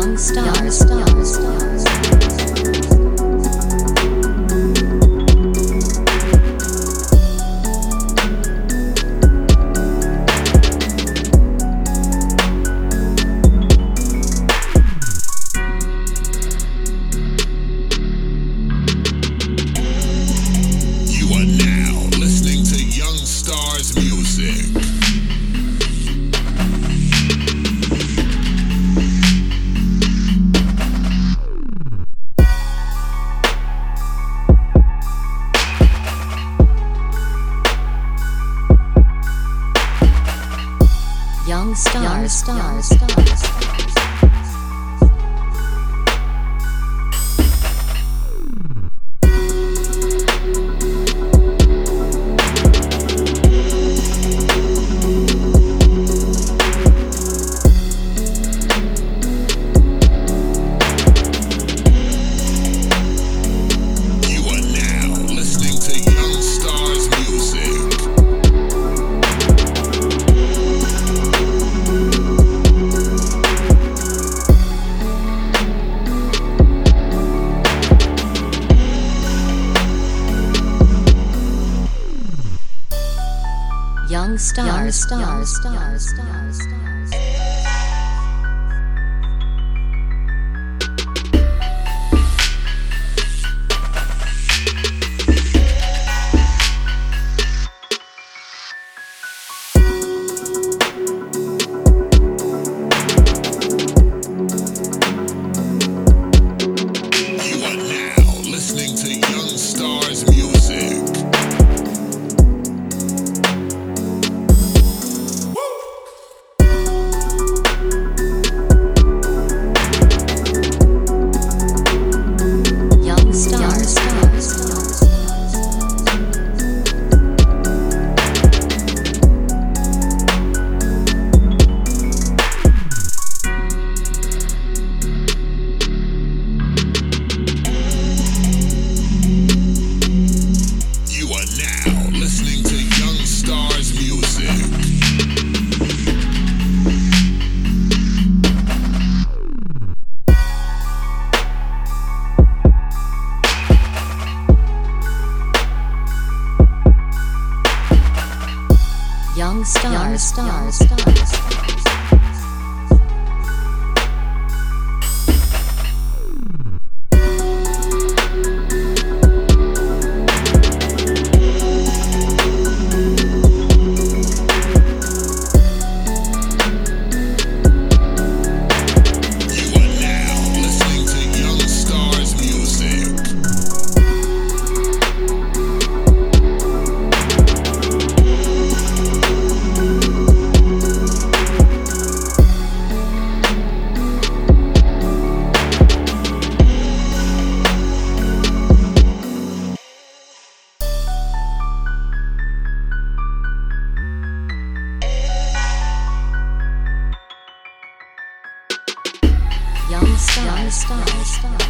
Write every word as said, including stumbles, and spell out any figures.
Young stars, stars, stars. You are now listening to Young Stars Music. Young stars, stars, stars, stars. Young stars, stars, stars, stars, stars. You are now listening to Young Stars Music. Young stars, stars, stars. You are now listening to Young Stars Music. Young stars, stars, stars, stars. You are now listening to Young Stars Music. Young stars, stars, stars.